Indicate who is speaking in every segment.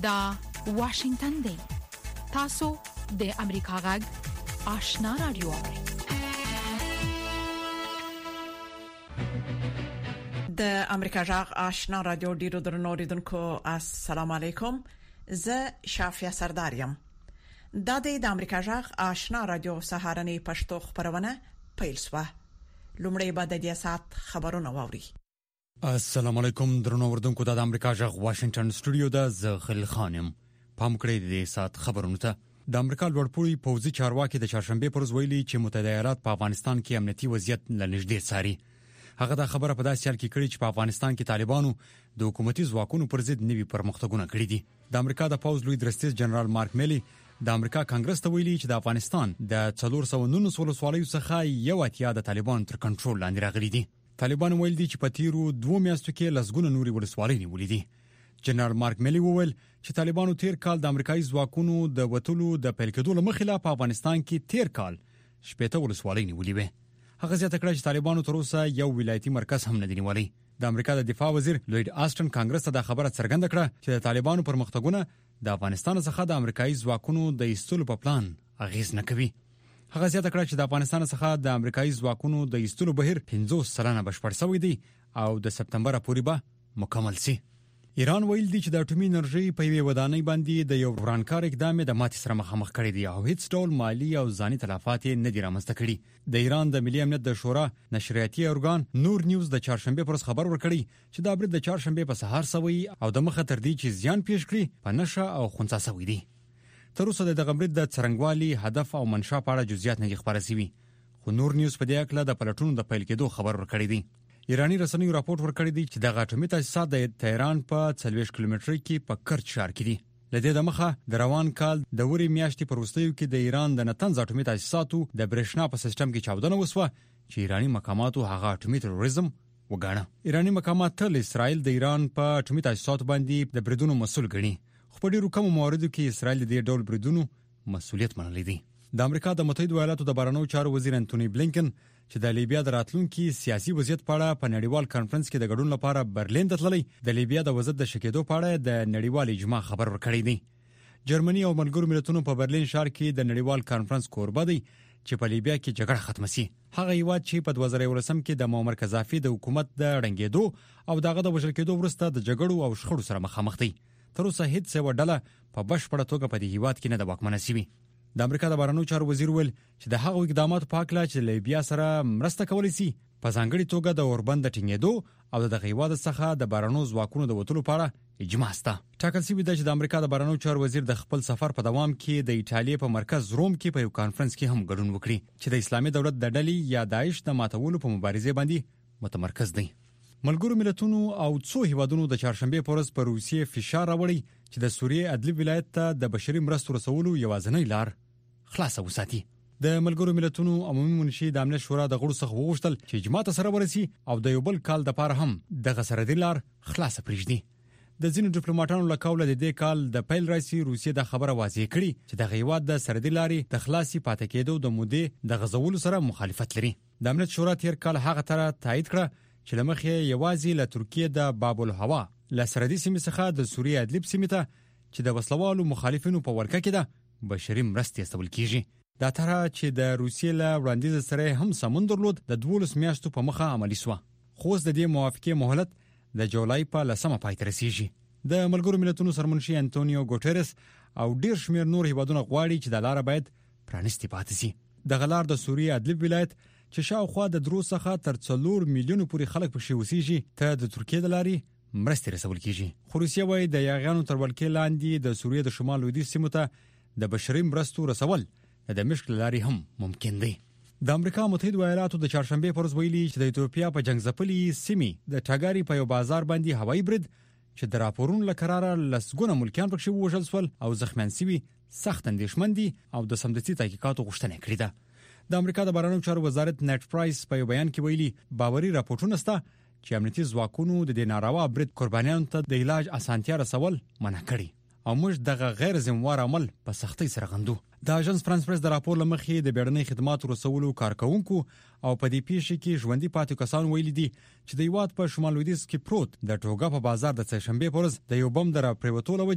Speaker 1: دا واشنگتن دی. تاسو د امریکا غږ آشنا رادیو اورئ.
Speaker 2: د امریکا غږ آشنا رادیو ډیرو درنو اوریدونکو السلام علیکم. زه شافیا سردارم. د امریکا غږ آشنا رادیو سهارنی پښتو خبرونه پیل شوه. لومړی به د دې سات خبرونه واوري.
Speaker 3: السلام علیکم درنو اوریدونکو د امریکا غږ واشنگټن سټوډیو د زغل خانم. پام کړئ د سات خبرونه ته. د امریکا لوړپوړي پوځي چارواکي د چهارشنبه پر ورځ ویلي چې متحده ایالات په افغانستان کې امنیتي وضعیت لنږدې څاري. هغه دا خبره په داسې حال کې کړې چې په افغانستان کې طالبانو د حکومتي ځواکونو پر ضد نوي پرمختګونه کړي دي. د امریکا د پوځ لوی درستیز جنرال مارک میلی د امریکا کانګرس ته ویلي چې د افغانستان د 419 ولسوالیو څخه یو اتیا د طالبانو تر کنټرول لاندې راغلي دي. طالبان ویل دي چې په تیرو 2 میاشتو کې لسګونه نوري ولسوالۍ نیولې دي. جنرال مارک میلی وویل چې طالبانو تیر کال د امریکایي ځواکونو د وټولو د پیل کېدو لمخې په افغانستان کې تیر کال 70 ولسوالۍ نیولې وې. هغه زیاته کړه چې طالبانو تر اوسه یو ولایتي مرکز هم نه دی نیولی. د امریکا د دفاع وزیر لوید آسټن کانګرس ته دا خبره څرګنده کړه چې د طالبانو پرمختګونه د افغانستان څخه د امریکایي ځواکونو د ایستلو په پلان اغیز نه کوي. هغه زیاته کړه چې د افغانستان څخه د امریکایي ځواکونو د ایستلو بهیر 50% بشپړ شوی دی او د سپتمبر پورې به مکمل شي. ایران ویل دی چې د اټومي انرژي په یوه ودانۍ باندې د یو ورانکار اقدام د ماتې سره مخامخ کړی دی او هیڅ ډول مالی او ځاني تلفات نه دي رامنځته کړي. د ایران د ملي امنیت د شورا نشریاتي ارګان نور نیوز د چهارشنبه پر خبر ورکړی چې دا برید د چهارشنبه په سهار سوی او د مخه تر دې چې زیان پیښ کړي په نشه او خنثی سوی دی. تر اوسه د برید د څرنګوالي هدف او منشا په اړه جزئیات نه خبرې شوي، خو نور نیوز په دې اړه د پلټونو د پیل کېدو خبر ورکړی دی. ایرانی رسنیو راپورټ ورکړی دی چې د اټومي تاسیسات د تهران په 40 کیلومترۍ کې په کرچ ښار کې دي. لدې د مخه د روان کال د وری میاشتې پر وروستیو کې د ایران د نتنز اټومي تاسیساتو د برېښنا په سیستم کې چاودنه وسوه چې ایرانی مقاماتو هغه اټومي تروریزم وګاڼه. ایرانی مقامات تل اسرائیل د ایران په اټومي تاسیساتو باندې د بریدونو مسؤل ګڼي، خو په ډیرو کومو مواردو کې اسرائیل د دې ډول بریدونو مسؤلیت منلی دی. د امریکا د متحده ایالاتو د بهرنیو چارو وزیر انټونی بلینکن چې د لیبیا د راتلونکي سیاسي وضعیت په اړه په نړیوال کانفرنس کې د ګډون لپاره برلین ته تللی، د لیبیا د وضعیت د شکېدو په اړه د نړیوال اجماع خبر ورکړی دی. جرمني او ملګرو ملتونو په برلین ښار کې د نړیوال کانفرنس کوربه دی چې په لیبیا کې جګړه ختمه شي. هغه هیواد چې په 2019 کې د معمر قذافي د حکومت د ړنګېدو او دغه د وژل کېدو وروسته د جګړو او شخړو سره مخامخ دی. تر اوسه هیڅ یو ډله په بشپړه توګه په دې هیواد کې نه د واکمنه شوې. د امریکا د بهرنیو چارو وزیر ویل چې د هغو اقداماتو په اړه چې لیبیا سره مرسته کولی شي په ځانګړي توګه د اوربند ټینګېدو او د دغه هیواد څخه د بهرنیو ځواکونو د وټولو په اړه اجماع شته. ټاکل شوی دی چې د امریکا د بهرنیو چارو وزیر د خپل سفر په دوام کې د ایټالیا په مرکز روم کې په یو کانفرنس کې هم ګډون وکړي چې د اسلامي دولت د ډلې یا داعش د ماتولو په مبارزې باندې متمرکز دی. ملګرو ملتونو او څو هیوادونو د چهارشنبه پر ورځ پر روسیې فشار راوړی چې د سوریې ادلب ولایت ته د بشري مرستو رسولو یوازینۍ لار خلاصه وساتي. د ملګرو ملتونو عمومي منشي د امنیت شورا د غړو څخه وغوښتل چې اجماع ته سره ورسي او د یو بل کال د پاره هم دغه سرحدي لار خلاصه پرېږدي. د ځینو ډیپلوماټانو له قوله د دې کال د پیل راځي روسیې د خبره واضح کړي چې د هیواد د سرحدي لارې د خلاصي پاتې کېدو د مودې د غزولو سره مخالفت لري. د امنیت شورا تیر کال هغه تر تایید کړه چې لمخې یوازې له ترکیه د باب الهوا له سرحدي سیمې څخه د سوریې ادلب سیمې ته چې د وسلوالو مخالفینو په ورکه کې ده بشري مرستې استول کیږي. دا تر چې د روسیې له وړاندیز سره هم سمون درلود د 12 میاشتو په مخه عملی شو، خو د دې موافقې مهلت د جولای په 10 پای ته رسیږي. د ملګرو ملتونو سرمنشي انټونیو ګوټيرس او ډیر شمیر نور هیوادونه غواړي چې د لار باید پرانیستي پاتې شي. د غلار د سوریې ادلب ولایت چې شاوخوا د درو څخه تر 4 میلیونو پورې خلک پکې اوسېږي ته د ترکیه د لارې مرستې رسول کیږي. خو روسیه وايي د یاغیانو تر ولکې لاندې د سوریې د شمال لویدیځ سیمو ته د بشري مرستو رسول د مشکل لاري هم ممکن دی. د امریکا متحده ایالاتو د چهارشنبه پر ورځ ویلي چې د ایتوپیا په جنگزپلي سیمې د ټاګاري په یو بازار باندې هوایي برید چې د راپورونو لکراره لسګونه ملکیان پکې وژل شول او زخمیان شوي سخت اندېښمن دي او د سمدستي تحقیقاتو غوښتنه کړې ده. د امریکا د بهرنیو چارو وزارت نت پرایس په یو بیان کې ویلي باوري راپورټونه شته چې امنیتي ځواکونو د دې ناروا برید قربانیانو ته د علاج اسانتیا رسول منع کړي او موږ دغه غیر ذمہوار عمل په سختۍ سره غندو. د اژانس فرانس پریس د راپور لمخې د بیړنۍ خدماتو رسولو کارکونکو او په دې پیښه کې ژوندۍ پاتې کسان ویلي دي چې د هیواد په شمال لویدیځ کې پروت د ټوګا په بازار د سهشنبه پر ورځ د یو بم در پریوتو لوجي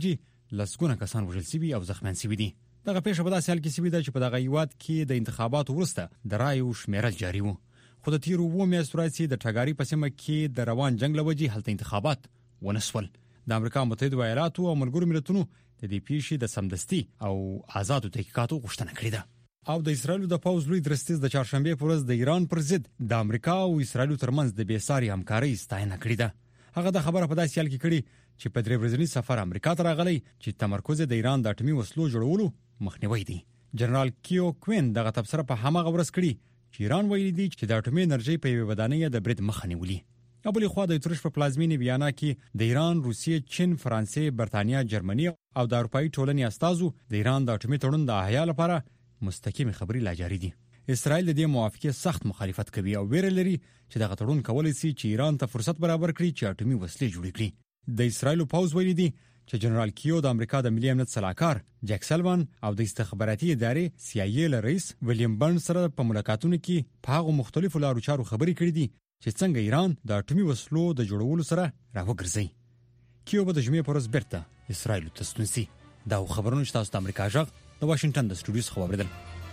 Speaker 3: لسګونه کسان وژل شوي او زخمیان شوي دي. دغه پیښه په داسې حال کې شوې ده چې په دغه هیواد کې د انتخاباتو وروسته د رایو شمیرل جاري وو. خو د تیرو 2 میاشتو راځي د ټاګاري په سیمه کې د روان جنگ لوجې هلته انتخابات ونسول. د امریکا متحده ایالاتو او ملګرو ملتونو د دې پیښې د سمدستي او آزادو تحقیقاتو غوښتنه کړې ده. او د اسرایل د پوز لوی درستیز د چهارشنبه پر ورځ د ایران پر ضد د امریکا او اسرایل ترمنځ د بیساري همکارۍ ستاینه کړې ده. هغه د خبره په داسې حال کې کړي چې په 3 ورځنی سفر امریکا ته راغلی چې تمرکز د ایران د اټومي وسلو جوړولو مخنیوي دی. جنرال کیو کوین دغه تبصره په همغه ورځ کړي چې ایران ویلي دی چې د اټومي انرژي په یوه ودانۍ د برید مخه نیولې. او بلې خوا د ترش په پلازمینې بیانا کې د ایران، روسیې، چین، فرانسې، برتانیا، جرمني او د اروپאי ټولنې استازو د ایران د اټومي تړون د احیا لپاره مستقیم خبري لا جاري دي. اسرائیل د دې موافقه سخت مخالفت کوي او ویره لري چې دغه تړون کولای شي چې ایران ته فرصت برابر کړي چې اټومي وسلې جوړ کړي. د اسرائیل پوز ویلي دي چې جنرال کیو د امریکا د ملي امنیت صلاحکار جک سلوان او د استخباراتي ادارې CIA رئیس ویلیام برنز سره په ملاقاتونو کې په هغه مختلفو لارو چارو خبري کړې دي چې څنګه ایران د اټومي وسلو د جوړولو سره راوګرځي. کیو به د جمعې پر ورځ بیرته اسرائیل ته ستون شي. دا خبرونه چې تاسو د امریکا ژغ د واشنگټن د سټوډیوز خبر بدل.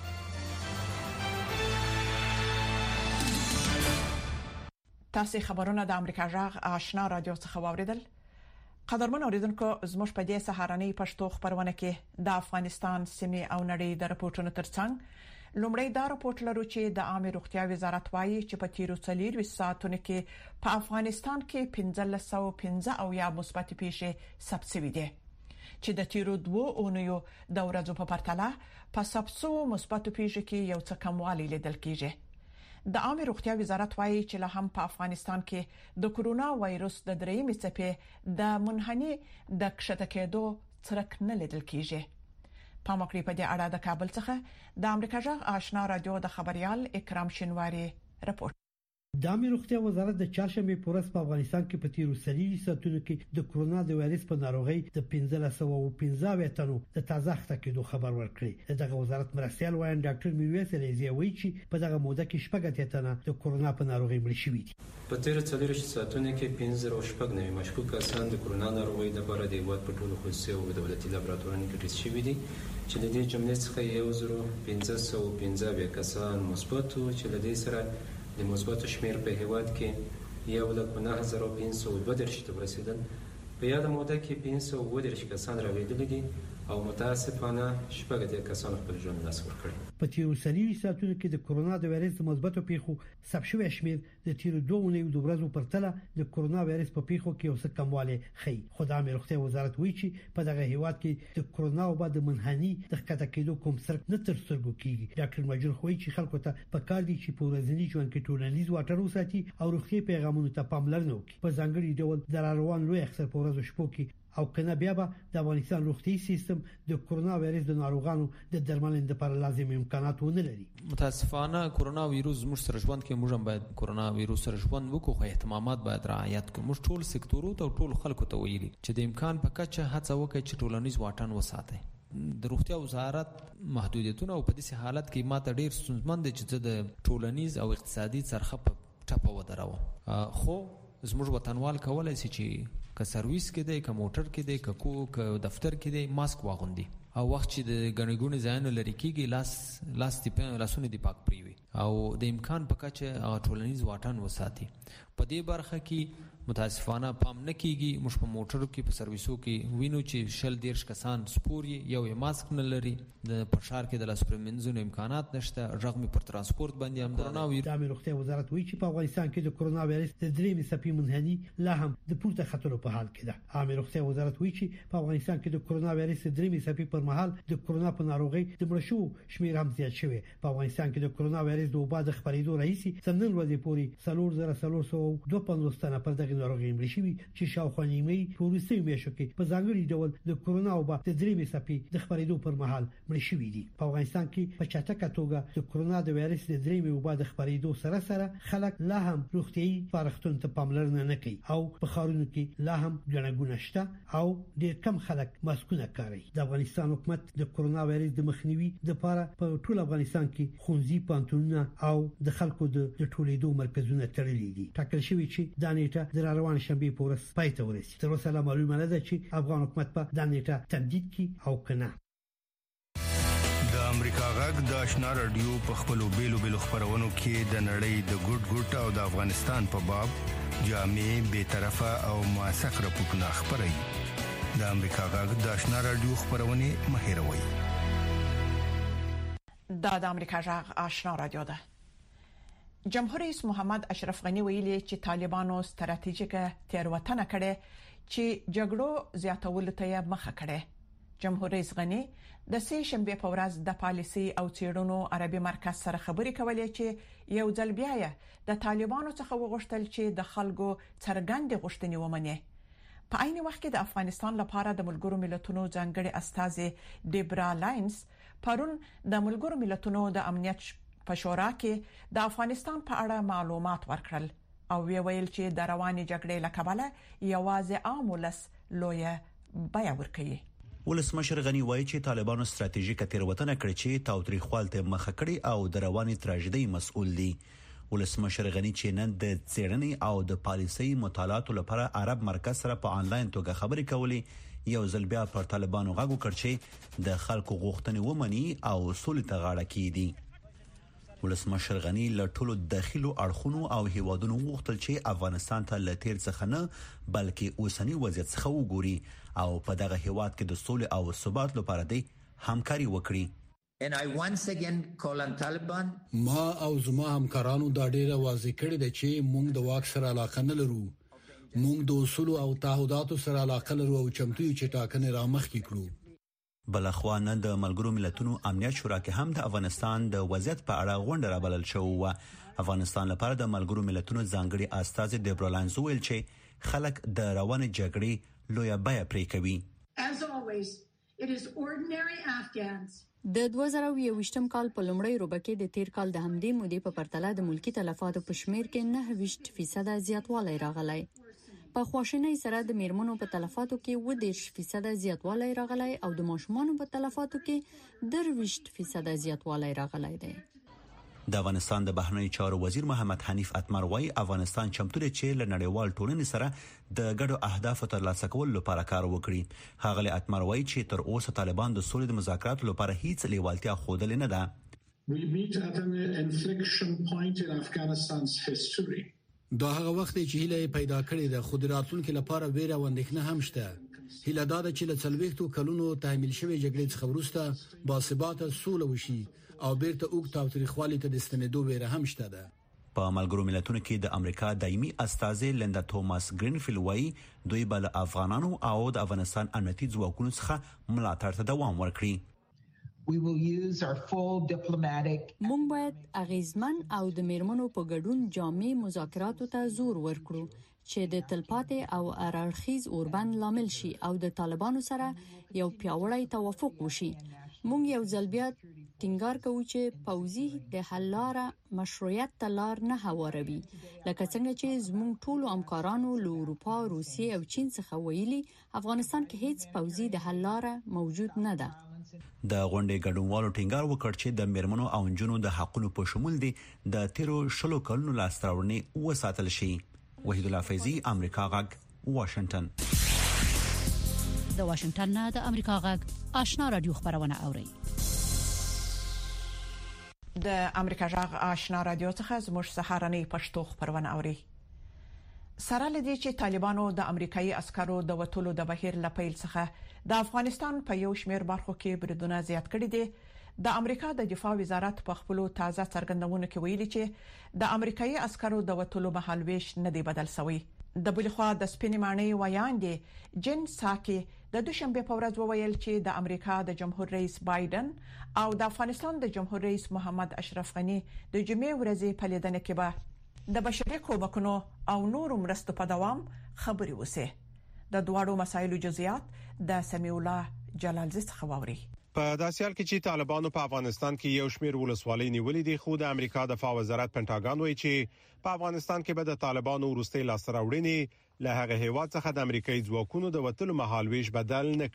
Speaker 2: تاسو خبرونه د امریکا ژغ آشنا رادیو څخه واوریدل. قدرمن اوریدونکو زموږ په دې سهارنۍ پښتو خبرونه کې د افغانستان سیمې او نړۍ د رپورټونو ترڅنګ لومړی دا رپورټ لرو چې د عامه روغتیا وزارت وايي چې په تیرو 4 ساعتونو کې په افغانستان کې 1515 او یا مثبت پیښې ثبت شوې دي چې د تیرو 2 اونیو د ورځو په پرتله په ثبتو مثبت پیښو کې یو څه کموالی لیدل کیږي. د عامه روغتیا وزارت وايي چې له هم په افغانستان کې د کورونا وایروس د درېمې څپې د منحني د کښته کېدو څرک نه لیدل کیږي. په مکرې په دې اړه د کابل څخه د امریکا ژغ آشنا رادیو د خبريال اکرام شینواری رپورټ.
Speaker 4: د عامه روغتیا وزارت د چهارشنبه په ورځ په افغانستان کې په تیرو 30 ساعتونو کې د کورونا د وایرس په ناروغي د 1515 تنو د تازه ښه خبر ورکړي. دغه وزارت مرستيال وایي ډاکټر میرویس علیزی وایي چې په دغه موده کې شپږ تنه د کورونا په ناروغي مړ شوي دي.
Speaker 5: په تیرو 4 ساعتونو کې 15 مشکوک کسان د کورونا ناروغي لپاره د هیواد په ټولو خصوصي او دولتي لابراتوارونو کې ټیسټ شوي دي چې د دې جملې څخه 1515 کسان مثبت او چې د دې سره د مثبت شمیر په هیواد کې 1,9502 ته ورسیدل. په یاد موده کې 530 کسان راوېدل دي او متاسفانه شپږ کسان خپل ژوند لاس ورکړي.
Speaker 4: په تیرو 30 ساعتونو کې د کورونا د وایرس مثبت پیښو ثبت شوی شمیر د تیرو 2 ورځو په پرتله د کورونا وایرس په پیښو کې اوسه کموالی خي. خدای مې روغتیا وزارت وایي چې په دغه هیواد کې د کورونا او بعد منحني د ښکته کېدو کوم سرک نه تر سترګو کیږي. ډاکټر مجور خوي چې خلکو ته په کار دي چې په ورځني ژوند کې ټولنیز واټن وساتي او روغتي پیغامونو ته پاملرنه وکړي. په ځانګړي ډول د روان لوی اکثر په ورځو شپو کې او کنه بیا به د افغانستان روغتي سیستم د کورونا وایرس د ناروغانو د درملنې لپاره لازم امکانات ونه لري.
Speaker 6: متاسفانه کورونا وایروس زموږ سره ژوند کې موږ هم باید کورونا وایروس سره ژوند وکړو، خو احتمامات باید رعایت کړو. موږ ټول سکتورونو ته ټول خلکو ته ویلي چې د امکان په کچه هڅه وکړي چې ټولنیز واټن وساتي. د روغتیا وزارت محدودیتونه او په دې حالت کې ماته ډیر ستونزمن دي چې د ټولنیز او اقتصادي څرخه په ټاپه ودرو. خو زموږ وطنوال کولای شي چې که سرویس کې دی، که موټر کې دی، که دفتر کې دی، ماسک واغوندي او وخت چې د غنیګونې ځایونو لري کېږي لاسونه دی پاک پریوي او د امکان په کچه ټولنیز واټن وساتي. په دې برخه کې متاسفانه پام نه کیږي. موږ په موټرو کې په سرویسو کې وینو چې 10 کسان سپوري یو ماسک نه لري. د پرشار کې د لاس پرمنځونو امکانات نشته. رغم پر ترانسپورت باندې هم کورونا وایرس.
Speaker 4: د روغتیا وزارت وایي چې په افغانستان کې د کورونا وایرس د درېمې څپې منحني لا هم د پورته خطر په حال کې ده. عامه روغتیا وزارت وایي چې په افغانستان کې د کورونا وایرس د درېمې څپې پر مهال د کورونا په ناروغي د مړ شو شمیر هم زیات شوی. په افغانستان کې د کورونا وایرس د وبا د خپرېدو راهیسي څنګه ورځې پورې 4352 تنه پر دغه ناروغي مړ شوي چې شاوخوا نیمه په وروستي میاشتو کې په ځانګړي ډول د کورونا وبا د درېمې څپې د خپرېدو پر مهال مړ شوي دي. په افغانستان کې په چټکه توګه د کورونا د وایرس د درېمې وبا د خپرېدو سره خلک لا هم روغتيایي فارغتون ته پاملرنه نه کوي او په خارونو کې لا هم ګڼګونه شته او ډېر کم خلک ماسکونه کاروي. د افغانستان حکومت د کورونا وایرس د مخنیوي لپاره په ټول افغانستان کې خونځي پانتونونه او د خلکو د ټولیدو مرکزونه تړلي دي. ټاکل شوی چې د نیټه د چې روان شنبه په ورځ پای ته ورسېږي. تر اوسه معلومه نه ده چې افغان حکومت په دا نیټه تمدید کړي او کنه.
Speaker 7: د امریکا غږ د آشنا رادیو په خپلو بیلو خبرونو کې د نړۍ د ګډ او د افغانستان په باب جامع به طرفه او موثق راپورټونه خبري. د امریکا غږ د آشنا رادیو خبرونه مهیروي.
Speaker 2: د امریکا غږ آشنا رادیو ده. جمهور رئیس محمد اشرف غنی ویلي چې طالبانو ستراتیژیکه تیروتنه کړې چې جګړو زیاتولو ته مخه کړې. جمهور رئیس غنی د سه شنبه په ورځ د پالیسي او چیرونو عربي مرکز سره خبرې کولې چې یو ځل بیا د طالبانو څخه وغوښتل چې د خلکو څرګند غوښتنې ومني. په عین وخت کې د افغانستان لپاره د ملګرو ملتونو ځانګړي استازي ډیبرا لاینز پرون د ملګرو ملتونو د امنیت په شورا کې د افغانستان په اړه معلومات ورکړل او ویل چې د رواني جګړې لکبله یوازې عام ولس لوی بیا ورکوي.
Speaker 8: ولسمشر غنی وایي چې طالبانو ستراتیژیکه تیروتنه کړې چې تاوتریخوالته مخه کړې او د رواني تراژیدي مسؤل دي. ولسمشر غنی چې نن د څېړنې او د پالیسي مطالعاتو لپاره عرب مرکز سره په انلاین توګه خبرې کولې یو ځل بیا پر طالبانو غږ وکړ چې د خلکو غوښتنې ومني او سولې ته غاړه کیږي. ولسمشر غنی له ټولو داخلو اړخونو او هیوادونو غوښتل چې افغانستان ته له تیر څخه نه بلکې اوسنی وضعیت څخه وګوري او په دغه هیواد کې د سولې او ثبات لپاره د همکاري وکړي.
Speaker 9: And I once again call on Taliban.
Speaker 10: ما او زما همکارانو دا ډیره واضح کړی دی چې موږ د واک سره علاقه نه لرو. موږ د اصول او تعهداتو سره علاقه لرو او چمتو یو چې ټاکنې رامخکې کړو.
Speaker 8: بلخوا نن د ملګرو ملتونو امنیت شورا کې هم د افغانستان د وضعیت په اړه غونډه رابلل شو و. افغانستان لپاره د ملګرو ملتونو ځانګړي استازي ډیبرا لاینز ویل چې خلک د رواني جګړې لوی بیا پرې کوي.
Speaker 11: As always, it is ordinary Afghans.
Speaker 12: د 2021م کال په لومړۍ روبه کې د تیر کال د همدې مودې په پرتله د ملکی تلفاتو په شمیر کې 9% زیاتوالی راغلی. په خواشینۍ سره د میرمنو په تلفاتو کې 10% زیاتوالی راغلی او د ماشومانو په تلفاتو کې 10% زیاتوالی راغلی دی.
Speaker 8: د افغانستان د بهرنی چارو وزیر محمد حنیف اتمر وايي افغانستان چمتو دی چې له نړیوال ټولنې سره د ګډو اهدافو ترلاسه کولو لپاره کار وکړي. هغه اتمر وايي چې تر اوسه طالبان د سولې د مذاکراتو لپاره هیڅ لیوالتیا خوده نه ده.
Speaker 13: We meet at an inflection point in Afghanistan's history.
Speaker 10: دا هغه وخت چې هیله پیدا کړې ده خو د راتلونکو لپاره ویره او اندېښنه هم شته. هیله دا ده چې له 40 کلونو تحمیل شوی جګړې څخه وروسته باثباته سوله وشي او بیرته اوږد تاوتریخوالي ته د ستنېدو ویره هم شته ده.
Speaker 8: په ملګرو ملتونو کې د امریکا دایمي استازي لیندا توماس گرینفیلد وايي دوی بل افغانانو او د افغانستان امنیتي ځواکونو څخه ملاتړ ته دوام ورکړي.
Speaker 9: We will use our full diplomatic.
Speaker 12: موږ باید اغیزمن او د میرمنو په ګډون جامع مذاکراتو ته زور ورکړو چې د تلپاتې او ارارخیز اوربند لامل شي او د طالبانو سره یو پیاوړی توافق وشي. موږ یو ځل بیا ټینګار کوو چې پوځي د حل لاره مشروعیت ته لار نه هواروي لکه څنګه چې زموږ ټولو همکارانو له اروپا، روسیې او چین څخه ویلي افغانستان کې هیڅ پوځي د حل لاره موجود نه ده.
Speaker 8: د غونډې ګډونوالو ټینګار وکړ چې د میرمنو او نجونو د حقونو په شمول دي د تیرو 10 کلونو لاستراوړنې وساتل شي. وحید الله فیضی، امریکا غږ، واشنگټن.
Speaker 1: د واشنگټن نه د امریکا غږ آشنا رادیو خبرونه اوري.
Speaker 2: د امریکا غږ آشنا رادیو څخه زموږ سهارنۍ پښتو خبرونه اوري. سره لدی چې طالبانو د امریکایي عسکرو د وټولو د بهیر لپیل څخه د افغانستان په یو شمېر برخو کې بریدونه زیات کړي دي. د امریکا د دفاع وزارت په خپل تازه څرګندونو کې ویلي چې د امریکایي عسکرو د وټولو مهالويش نه دی بدل شوی. د بلخوا د سپینې معنی ویاندې جن ساکي د دوشنبه په ورځ وویل چې د امریکا د جمهور رئیس بایدن او د افغانستان د جمهور رئیس محمد اشرف غنی د جمعې ورځې په لیدنه کې به د بشري کومکونو او نورو مرستو په دوام خبري وسه. د دواړو مسایلو جزئیات د سمیع الله جلالزی څخه واوري.
Speaker 14: په داسې حال کې چې طالبانو په افغانستان کې یو شمېر ولسوالۍ نیولې دي، خو د امریکا دفاع وزارت پنټاګان وایي چې په افغانستان کې به د طالبانو وروستي لاسته له هغه هیواد څخه د امریکایي ځواکونو د وټلو مهالويش بدل نه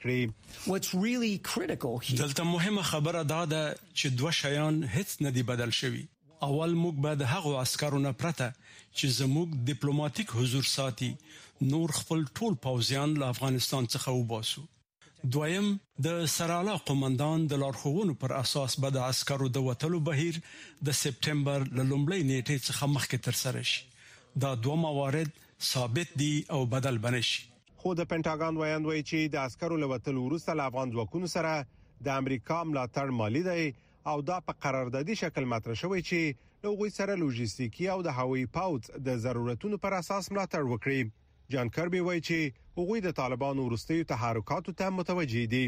Speaker 14: کړي.
Speaker 15: دلته مهمه خبره دا ده چې دوه شیان هیڅ نه دي بدل شوي. اول موږ به د هغو عسکرونو پرته چې زموږ ډیپلوماټیک حضور ساتي نور خپل ټول پوځیان له افغانستان څخه وباسو. دویم د سرالا قومندان د لارښوونو پر اساس به د عسکرو د وټلو بهیر د سپټمبر له لومړۍ نیټې څخه مخکې تر سره شي. دا دوه موارد ثابت دي او بدل بنشي.
Speaker 14: خو د پینټاګان وایي چې د عسکرو له وټلو وروسته له افغان ځواکونو سره د امریکا ملاتړ مالی دی او دا په قراردادي شکل مطرح شوی چې لوغوي سره لوجستیکي او د هوایي پاوڅ د ضرورتونو پر اساس ملاتړ وکړي. جان کربي وایي چې هغوی د طالبانو وروستیو تحرکاتو ته متوجي دي.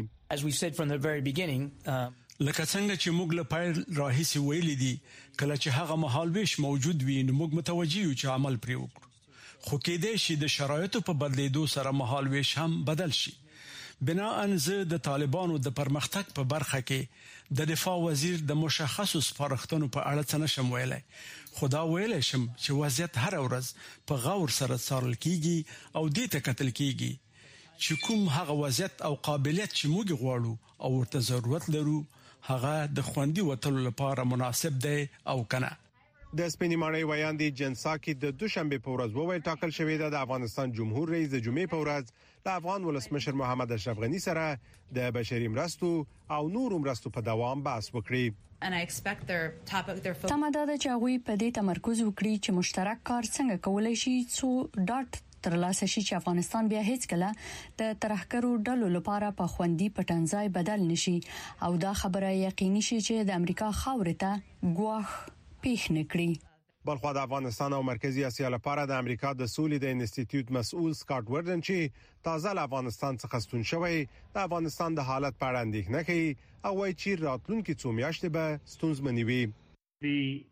Speaker 15: لکه څنګه چې موږ له پیل راهیسې ویلي دي کله چې هغه مهالويش موجود وي نو موږ متوجي یو چې عمل پرې وکړو. خو کېدې شي د شرایطو په بدلیدو سره مهالويش هم بدل شي. بناءً زه د طالبانو د پرمختګ په برخه کې د دفاع وزیر د مشخصو سپارښتنو په اړه څه نشم ویلای. خدا ویلای شم چې وضعیت هر ورځ په غور سره څارل کیږي او دې ته کتل کیږي چې کوم هغه وضعیت او قابلیت چې موږ غواړو او ورته ضرورت لرو هغه د خوندي وټلو لپاره مناسب دی او کنه.
Speaker 14: د سپینې ماڼۍ ویاندې جنساکي د دوشنبه په ورځ وویل ټاکل شوې ده د افغانستان جمهور رئیس د جمعې په ورځ د افغان ولسمشر محمد اشرف غنی سره د بشري مرستو او نورو مرستو په دوام بحث وکړي.
Speaker 12: تماده د چاوي په دې تمرکز وکړي چې مشترک کار څنګه کولای شي څو ډاټ ترلاسه شي چې افغانستان بیا هیڅ کله د ترهګرو ډلو لپاره په خوندي پټنځای بدل نشي او دا خبره یقیني شي چې د امریکا خاورې ته ګواښ پیښ نکړي.
Speaker 14: بلخو د افغانستان او مرکزی اسیا لپاره د امریکا د سولې د انسټیټیوټ مسؤل سکاټ وردن چې تازه له افغانستان څخه ستون شوی د افغانستان د حالت په اړه اندېښنه کوي او وايي چې راتلونکي څو میاشتې به ستونزمنې وي.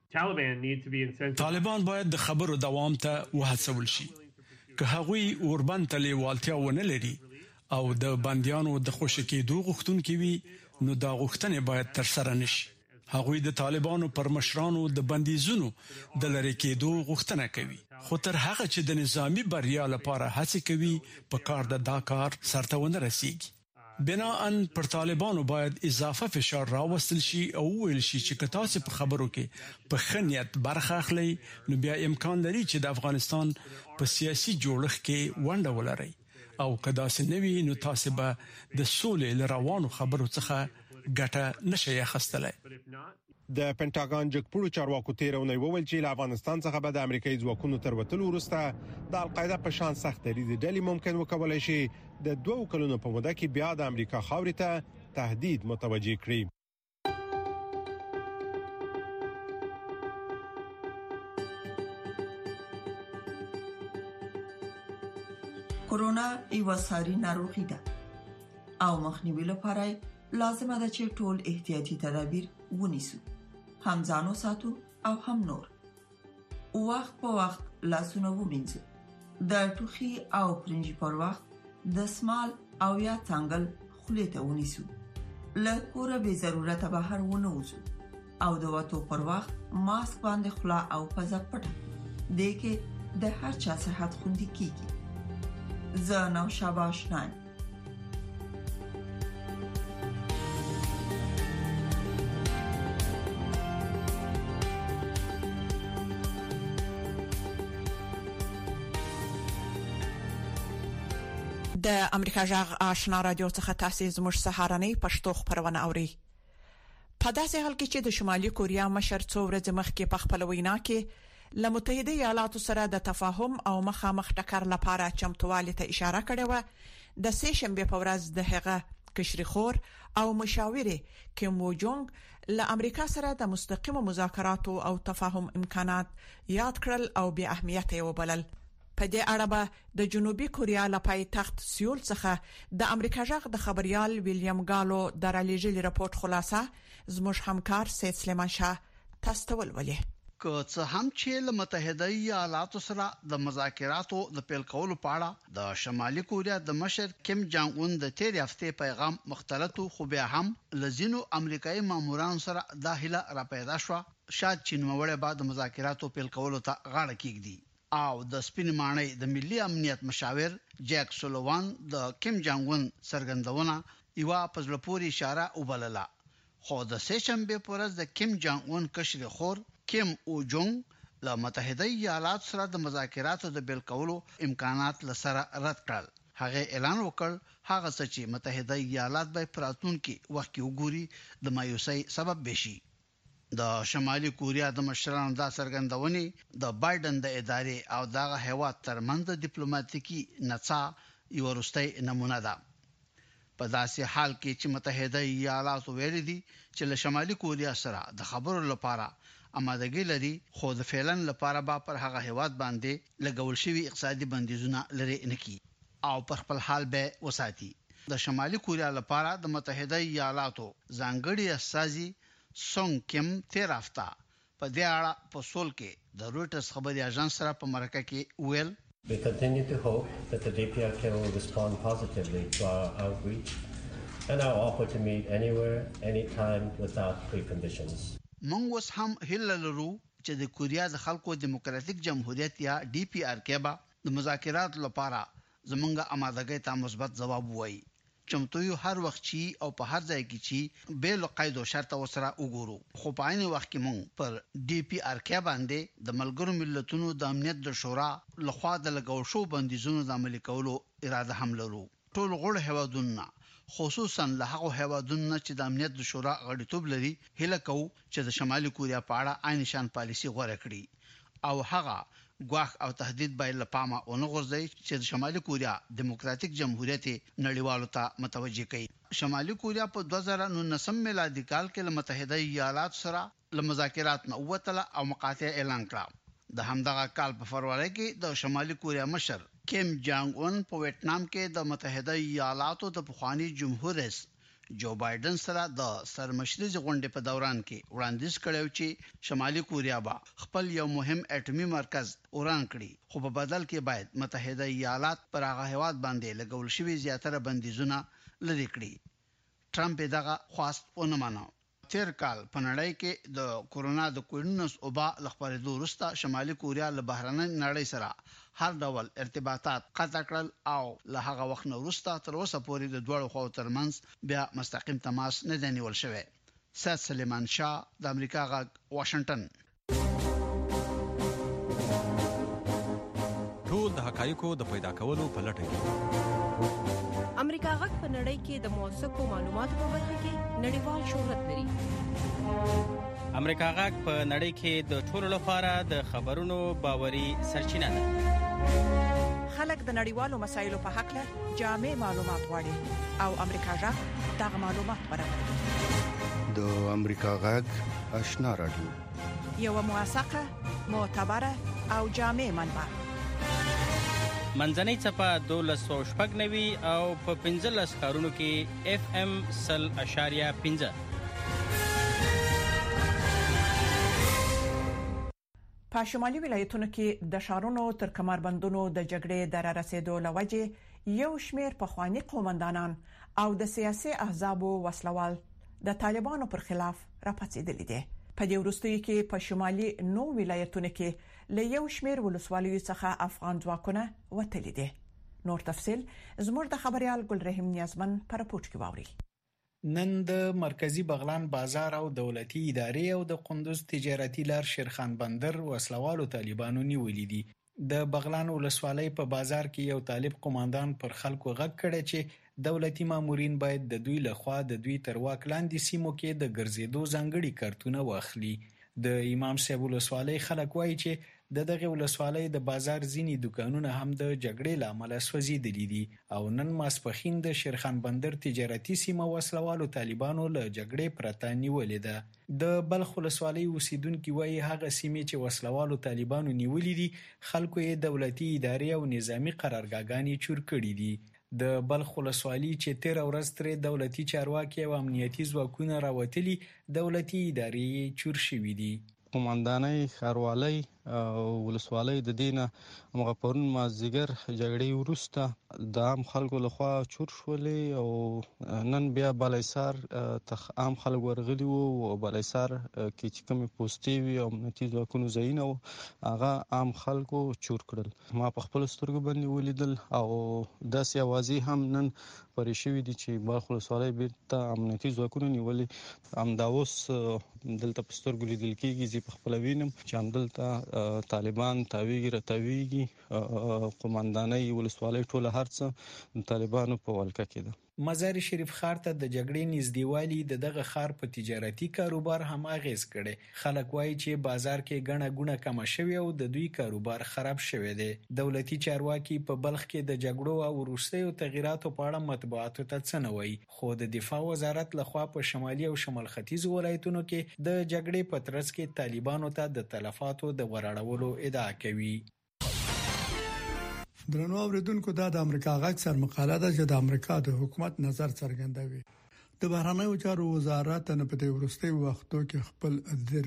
Speaker 15: طالبان باید د خبرو دوام ته وهڅول شي. که هغوی اوربند ته لیوالتیا ونه لري او د بنديانو د خوشی کېدو غوښتونکي وي نو دا غوښتنې باید تر سره نشي. هغوی د طالبانو پر مشرانو د بندیزونو د لری کېدو غوښتنه کوي خو تر هغه چې د نظامی بریا لپاره هڅه کوي په کار دا کار سرته ونه رسیږي. بناءً پر طالبانو باید اضافه فشار راوستل شي او ویل شي چې تاسو په خبرو کې په خنیت برخه اخلي نو بیا امکان لري چې د افغانستان په سیاسي جوړښت کې ونډه ولري او کدا سنوي نو تاسو به د سولې لروانو خبرو څخه ګټه نشي اخستلای.
Speaker 14: د پینټاګان جګپوړو چارواکو تیرونه وویل چې له افغانستان څخه به د امریکایي ځواکونو تر وټلو وروسته د القاعده په شان سخت دریځ ډلې ممکن وکولای شي د 2 کلونو په موده کې بیا د امریکا خاورې ته تهدید متوجي کړي.
Speaker 16: کورونا یو ساري ناروغي ده او مخنیوي لپاره لازمه ده چې ټول احتیاطي تدابیر ونیسو، هم ځانو ساتو او هم نور. وخت په وخت لاسونه ومینځو، د ټوخي او پرنجي پر وخت د سمال او یا څنګل خولې ته ونیسو، له کوره به ضرورت بهر ونه وځو او د وټو پر وخت ماسک باندې خلا او پزه پټه دې کې د هر چا صحت خوندي کیږي. زه نو شاباش نه
Speaker 2: د امریکا جغ آشنا رادیو څخه تاسو زموږ سهارنۍ پښتو خبرونه اوري. په داسې حال کې چې د شمالي کوریا مشر څو ورځې مخکې په خپل وینا کې له متحده ایالاتو سره د تفاهم او مخامخ ټکر لپاره چمتووالي ته اشاره کړې و، د سه شنبه په ورځ د هغه کشري خور او مشاور کیم وو جونګ له امریکا سره د مستقیم مذاکراتو او تفاهم امکانات یاد کړل او به اهمیت یې وبلل. په دې اړه به د جنوبي کوریا لپاره تخت سیول څخه د امریکا جغ د خبريال ویلیام ګالو د رالیږلي راپورټ خلاصه زموږ همکار سید سلیمان شاه تاسو ته ولولي.
Speaker 17: که څه هم چې له متحده ایالاتو سره د مذاکراتو د پیل کولو په اړه د شمالي کوریا د مشر کیم جانګ اون د تیر هفته پیغام مختلفو خو بیا هم لزینو امریکایي مامورانو سره داخله را پیدا شو شاید چین موړې بعد مذاکراتو پیل کولو ته غاړه کېږي او د سپینې ماڼۍ د ملي امنیت مشاور جیک سولوان د کیم جانګ اون سرګندونه یو په ځلپوري اشاره وبلله. خو د سه شنبه پر ورځ د کیم جانګ اون کشر خور کیم او جونګ له متحده ایالاتو سره د مذاکراتو د بیل کولو امکانات لسره رد کړل. هغه اعلان وکړ هغه څه چې متحده ایالات به پراتونکو وخت کې وګوري د مایوسۍ سبب بشي. د شمالي کوریا د مشرانو دا څرګندونې د بایدن د ادارې او دغه هیواد ترمنځ د ډیپلوماټیکي نڅا یو وروستۍ نمونه ده. په داسې حال کې چې متحده ایالات ویلي دي چې له شمالي کوریا سره د خبرو لپاره آمادګي لري، خو د فعلن لپاره به پر هغه هیواد باندې لګول شوی اقتصادي بندیزونه لري نکي او پر خپل حال به وساتي. د شمالي کوریا لپاره د متحده ایالاتو ځانګړي استازي سونګ کیم تیر هفته په دې اړه په سول کې د رويټرز خبري اژانس سره په مرکه کې ویل
Speaker 18: We continue to hope that the DPRK will respond positively to our outreach and our offer to meet anywhere, anytime without preconditions.
Speaker 17: موږ اوس هم هیله لرو چې د کوریا د خلکو دیموکراتیک جمهوریت یا DPRK به د مذاکراتو لپاره زمونږه آمادګۍ ته مثبت ځواب وایي. چمتو یو هر وخت چی او په هر ځای کې چی بیل قید او شرط وسره وګورو. خو په عین وخت کې مونږ پر DPRK باندې د ملګرو ملتونو د امنیت د شورا لخوا د لګول شو بندیزونو د عملي کولو اراده هم لرو. ټول غړي هیوادونه خصوصا له هغه هیوادونو چې د امنیت د شورا غړیتوب لري هله کو چې د شمالي کوریا په اړه عین شان پالیسي غوړه کړي او هغه ګواښ او تهدید باید لپاره اون غورځي چې د شمالي کوریا دیموکراتیک جمهوریت نړیوالو ته متوجه کړي. شمالي کوریا په 2019 میلادي کال کې له متحده ایالات سره له مذاکرات نه وټله او مقاطعه اعلان کړه. د همدغه کال په فروری کې د شمالي کوریا مشر کیم جانګ اون په ویتنام کې د متحده ایالاتو د پخوانی جمهور رئیس جو بایدن سره د سرمشري غونډې په دوران کې وړاندیز کړو چې شمالي کوریا به خپل یو مهم اټومي مرکز اوران کړي، خو په بدل کې باید متحده ایالات پر هغه هیواد باندې لګول شوی زیاتره بندیزونه لري کړي. ټرمپ دغه خواست ونه مانو. تیر کال په نړۍ کې د کورونا د کوډ-19 وبا لخبرېدو وروسته شمالي کوریا له بهرنۍ نړۍ سره هر ډول ارتباطات قطع کړل او له هغه وخت وروسته تر اوسه پورې د دوه خواو ترمنځ بیا مستقیم تماس نه دی نیول شوی. سید سلیمان شاه د امریکا غږ واشنگټن.
Speaker 19: ټول د حقایقو د پیدا کولو په لټه کې
Speaker 20: امریکا غږ په نړۍ کې د موثقو معلوماتو په برخه کې نړیوال شهرت لري.
Speaker 21: امریکا غږ په نړۍ کې د ټولو لپاره د خبرونو باوري سرچینه ده.
Speaker 2: خلک د نړیوالو مسایلو په حق له جامع معلومات غواړي او امریکا غږ دغه معلومات برابروي.
Speaker 7: د امریکا غږ آشنا رادیو
Speaker 2: یو موثقه، معتبره او جامع منبع.
Speaker 21: منځنۍ چپه 1290 او په 15 کارونو کې FM 100.5.
Speaker 2: په شمالي ولایتونو کې د شارونو تر کمربندونو د جګړې د رارسېدو لوجې یو شمېر پخوانی قومندانان او د سیاسي احزابو وسلوال د طالبانو پر خلاف راپاڅېدلي دي. په دې وروستیو کې په شمالي 9 ولایتونو کې له یو شمېر ولسوالیو څخه افغان ځواکونه وتلي دي. نور تفصيل زموږ د خبريال ګل رحیم نیازمن په راپورټ کې واوري.
Speaker 22: نن د مرکزی بغلان بازار او دولتي ادارې او د قندوز تجارتي لار شیرخان بندر وسلوالو طالبانو نیولې دي. د بغلان ولسوالۍ په بازار کې یو طالب قوماندان پر خلکو غږ کړی چې دولتي مامورین باید د دوی لخوا د دوی تر واک لاندې سیمو کې د ګرځېدو ځانګړي کارتونه واخلي. د امام صاحب ولسوالۍ خلک وایي چې دغه ولسوالۍ د بازار ځینی دکانونه هم د جګړې لامل سوځېدلي دي او نن ماسپخین د شیرخان بندر تجارتي سیمه وسلوالو طالبانو له جګړې پرته نیولې ده. د بلخ ولسوالۍ اوسیدونکو وایي هغه سیمه چې وسلوالو طالبانو نیولې دي خلکو یې دولتي ادارې او نظامی قرارګاګانې چور کړې دي. د بلخ ولسوالۍ چې تیر ورځ تر دولتي چارواکي او امنیتي ځواکونه راوتلي دولتي ادارې چور شوې دي.
Speaker 23: قومندانۍ ښاروالۍ او ولسوالۍ د دینه موږ پرون مازیګر جګړې وروسته د عام خلکو لخوا چور شولې او نن بیا بالاحصار عام خلک ورغلي وو او بالاحصار کې چې کومې پوستې وي او امنیتي ځواکونو ځایونه وو هغه عام خلکو چور کړل. ما په خپلو سترګو باندې ولیدل او داسې اوازې هم نن خبرې شوې دي چې بلخ ولسوالۍ بیرته امنیتي ځواکونه نیولې. همدا اوس دلته په سترګو لیدل کېږي چې په خپل وینم چې همدلته طالبان تاویږي قومندانۍ ولسوالۍ ټوله هرڅه طالبانو په ولکه کې ده.
Speaker 22: مزار شریف ښار ته د جګړې نږدېوالي دغه ښار په تجارتي کاروبار هم اغیز کړي. خلک وایي چې بازار کې ګڼه ګوڼه کمه شوې او د دوی کاروبار خراب شوی دی. دولتي چارواکي په بلخ کې د جګړو او وروستیو تغیراتو په اړه مطبوعاتو ته څه نه وایي، خو د دفاع وزارت لخوا په شمالي او شمال ختیځ ولایتونو کې د جګړې په ترڅ کې طالبانو ته د تلفاتو د وراړولو ادعا کوي.
Speaker 3: درنو اوریدونکو، دا د امریکا غږ سر مقاله ده چې د امریکا د حکومت نظر څرګندوي. د بهرنیو چارو وزارت نن په دې وروستیو وختو کې خپل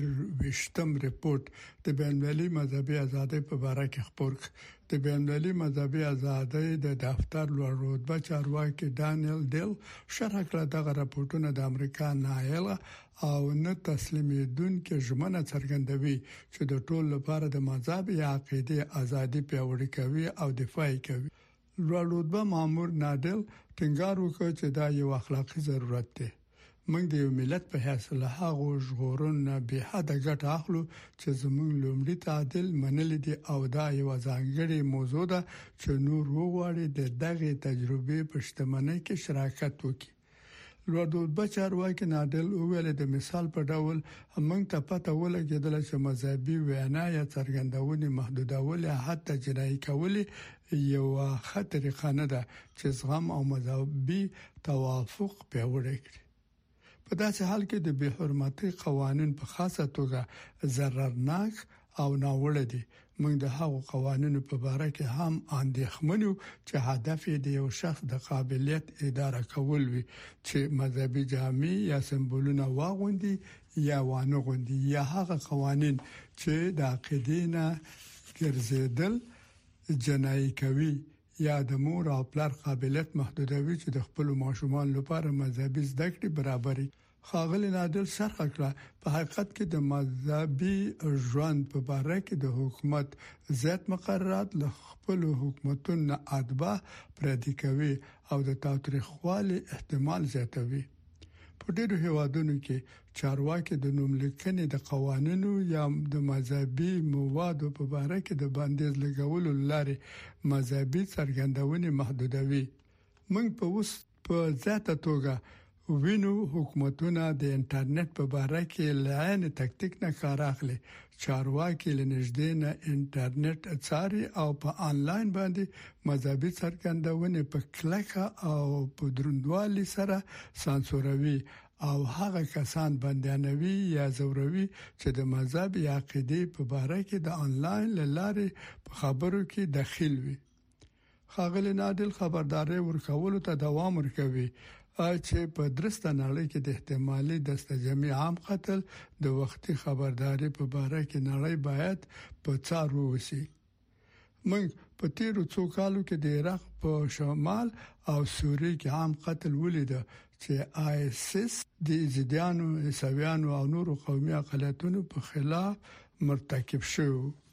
Speaker 3: 23م ریپورت د بین‌المللي مذهبي ازادۍ په اړه کې خبر کړ. د بین‌المللي مذهبي ازادۍ د دفتر لوړ رتبه چارواکي ډانیل ډیل شرح کړ دغه راپورټونه د امریکا نایله او نه تسلیمېدونکو ژمنه څرګندوي چې د ټول لپاره د مذهب یا عقیده ازادي پیاوړې کوي او دفاع کوي. لوړ رتبه مامور نادل ټینګار وکړ چې دا یو اخلاقی ضرورت دی. موږ د یو ملت په حیث له هغو ژغورنه به حد ګټه اخلو چې زموږ لومړی تعدیل منل دي او دا یو ځانګړی موضوع ده چې نور وغواړي د دغه تجربې په شتمنۍ کې شراکت وکړي. لوړ رتبه چارواکي نادل وویل د مثال په ډول موږ ته پته ولګېدل چې مذهبي وینا یا څرګندونې محدودول حتی جنایي کول یو خطر خانه ده چې زغم او مذهبي توافق پیاوړی کړي. په داسې حال کې د بې حرمتۍ قوانين په خاصه توګه ضررناک او ناوړه دي. موږ د هغو قوانینو په اړه کې هم اندېښمن یو چې هدف یې د یو شخص د قابلیت اداره کول وي چې مذهبي جامې یا سمبولونه واغوندي یا وانغوندي، یا هغه قوانين چې د عقیدې نه ګرځیدل جنایي کوي یا د مور او پلار قابلیت محدودوي چې د خپل ماشومان لپاره مذهبي زده کړې برابري. ښاغلي نادل شرح کړ په حقیقت کې د مذهبي ژوند په اړه کې د حکومت ذات مقررات له خپل حکومتونو اتباع پردي کوي او د تاوتریخوالي احتمال زیاتوي. په ډېرو هیوادونو کې چارواکي د نوملیکنې د قوانینو یا د مذهبي موادو په اړه کې د بندیز لګولو لارې مذهبي څرګندونې محدودوي. موږ په اوس په ذاته توګه وینو حکومتونه د انټرنیټ په اړه کې لعن تکتیک نه کار اخلي. چارواکي لنږدې نه انټرنیټ څاري او په انلاین باندې مذهبي څرګندونې په کلکه او په دروندوالي سره سانسوروي او هغه کسان بنديانوي یا زوروي چې د مذهب یا عقیدې په اړه کې د انلاین لارې په خبرو کې داخل وي. ښاغلي نادل خبرداري ورکولو ته دوام ورکوي چې په درسته نړۍ کې د احتمالي دستجمع عام قتل د وختي خبرداري په اړه کې نړۍ باید په څار ووسی. موږ په تیرو څو کالو کې د عراق په شمال او سوریه کې عام قتل ولید چې ISIS د یزیدانو، عیسویانو او نورو قومي اقلیتونو په خلاف مرتکب شو.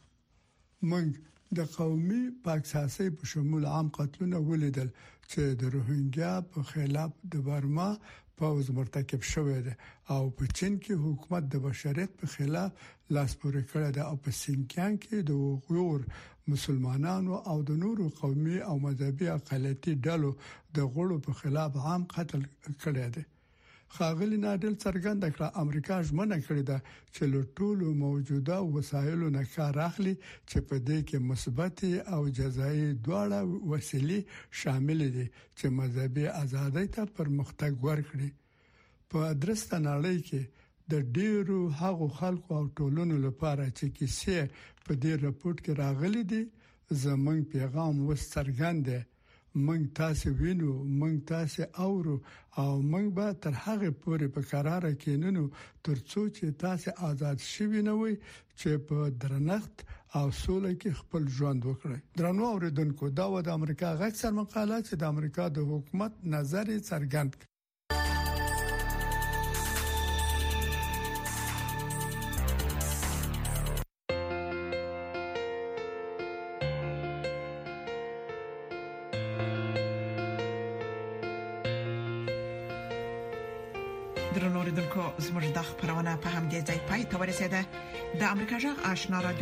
Speaker 3: موږ د قومي پاکساسي په شمول عام قتلونه ولیدل چې د روهینګیا په خلاف د برما پوز مرتکب شوی دی او په چین کې حکومت د بشریت په خلاف لاس پورې کړی دی او په سینکیان کې د وغور مسلمانانو او د نورو قومي او مذهبي اقلیتي ډلو د غړو په خلاف عام قتل کړی دی. ښاغلي نادل څرګنده کړه امریکا ژمنه کړې ده چې له ټولو موجوده وسایلو نه کار اخلي چې په دې کې مثبت او جزایي دواړه وسیلې شامل دي چې مذهبي ازادۍ ته پرمختګ ورکړي. په درسته نړۍ کې د ډیرو هغو خلکو او ټولنو لپاره چې کیسې په دې راپورټ کې راغلي دي زموږ پیغام وس څرګند دی. موږ تاسو وینو، موږ تاسو اورو او موږ به تر هغه پورې په قرار کې ننو ترڅو چې تاسو آزاد شوي نه وي چې په درنښت او سوله کې خپل ژوند وکړي. درنو اوریدونکو، دا و د امریکا غږ سر مقاله چې د امریکا د حکومت نظر څرګند کړ.
Speaker 2: درنو ریدونکو زموږ د خبرونه په همدې ځای پای ته ورسیده. د امریکا جغ آشنا رادیو